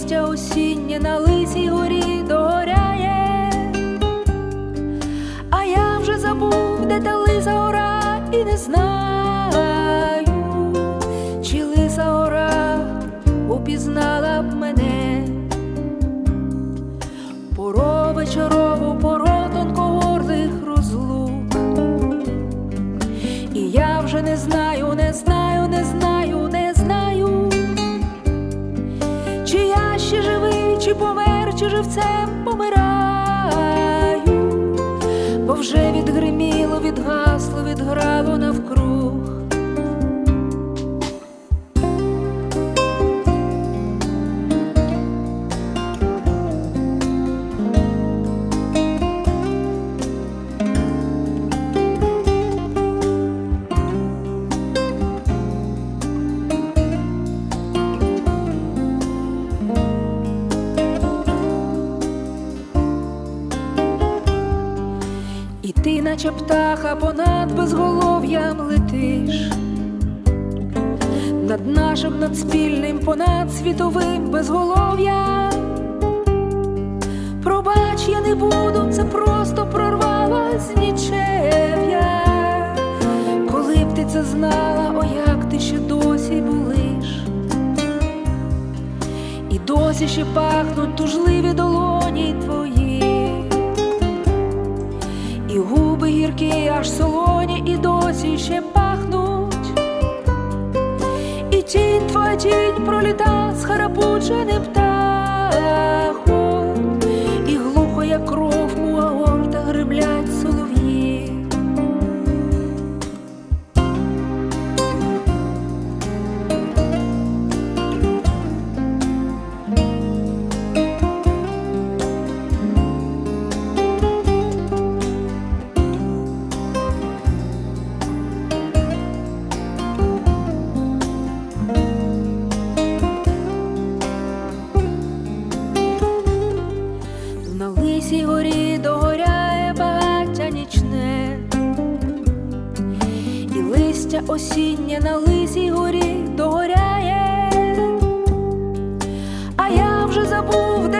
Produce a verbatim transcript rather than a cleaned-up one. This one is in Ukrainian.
листя осіннє на лисій горі догоряє, а я вже забув, де та лиса гора, і не знаю, чи лиса гора упізнала б мене. Пору вечорову, пору тонкогордих розлук, і я вже не знаю, не знаю, не знаю, не знаю, чи я ще живий, чи помер, чи живцем помираю, бо вже відгриміло, відгасло, відграло навкруг. І ти, наче птаха, понад безголов'ям летиш, над нашим надспільним, понад світовим безголов'ям. Пробач, я не буду, це просто прорвалась нічев'я. Коли б ти це знала, о, як ти ще досі болиш, і досі ще пахнуть тужливі долоні твої, і губи гіркі, аж солоні, і досі ще пахнуть, і тінь твоя тінь проліта схарапученим птахом, і глухо, як кров у аортах гремлять солов'ї. На лисій горі догоряє багаття нічне, і листя осіннє на лисій горі догоряє, а я вже забув,